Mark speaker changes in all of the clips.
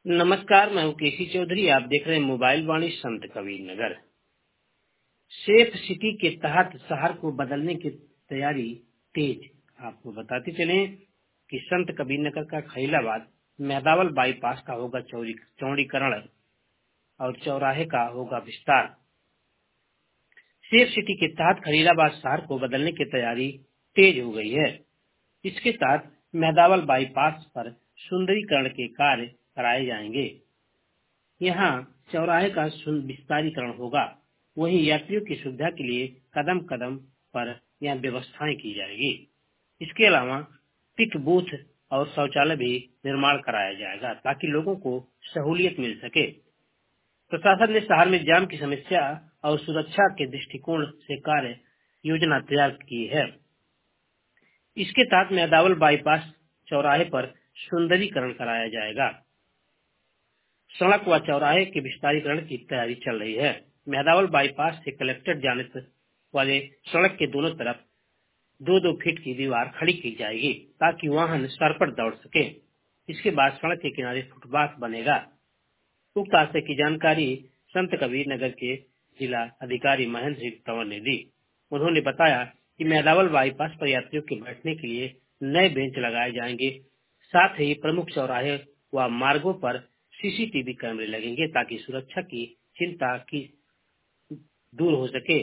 Speaker 1: नमस्कार, मैं हूँ केसी चौधरी। आप देख रहे हैं मोबाइल वाणी संत कबीर नगर। सेफ सिटी के तहत शहर को बदलने की तैयारी तेज। आपको बताते चले कि संत कबीर नगर का खलीलाबाद मेहदावल बाईपास का होगा चौड़ीकरण और चौराहे का होगा विस्तार। सेफ सिटी के तहत खलीलाबाद शहर को बदलने की तैयारी तेज हो गई है। इसके तहत मेहदावल बाईपास पर सुंदरीकरण के कार्य कराए जाएंगे। यहाँ चौराहे का विस्तारीकरण होगा। वहीं यात्रियों की सुविधा के लिए कदम कदम पर यहाँ व्यवस्थाएं की जाएगी। इसके अलावा पिक बूथ और शौचालय भी निर्माण कराया जाएगा ताकि लोगों को सहूलियत मिल सके। प्रशासन ने शहर में जाम की समस्या और सुरक्षा के दृष्टिकोण से कार्य योजना तैयार की है। इसके तहत मेहदावल बाईपास चौराहे पर सुंदरीकरण कराया जाएगा। सड़क व चौराहे के विस्तारीकरण की तैयारी चल रही है। मेहदावल बाईपास से कलेक्ट्रेट जाने वाले सड़क के दोनों तरफ 2-2 फीट की दीवार खड़ी की जाएगी ताकि वाहन सड़क पर दौड़ सके। इसके बाद सड़क के किनारे फुटपाथ बनेगा। उक्त हादसे की जानकारी संत कबीर नगर के जिला अधिकारी महेंद्र सिंह तंवर ने दी। उन्होंने बताया कि मेहदावल बाईपास पर यात्रियों के बैठने के लिए नए बेंच लगाए जाएंगे। साथ ही प्रमुख चौराहे व मार्गों पर सीसीटीवी कैमरे लगेंगे ताकि सुरक्षा की चिंता की दूर हो सके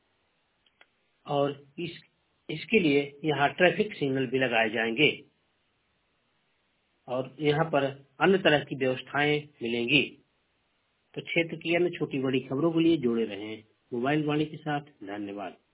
Speaker 1: और इसके लिए यहाँ ट्रैफिक सिग्नल भी लगाए जाएंगे और यहाँ पर अन्य तरह की व्यवस्थाएं मिलेंगी। तो क्षेत्र की अन्य छोटी बड़ी खबरों के लिए जुड़े रहें मोबाइल वाणी के साथ। धन्यवाद।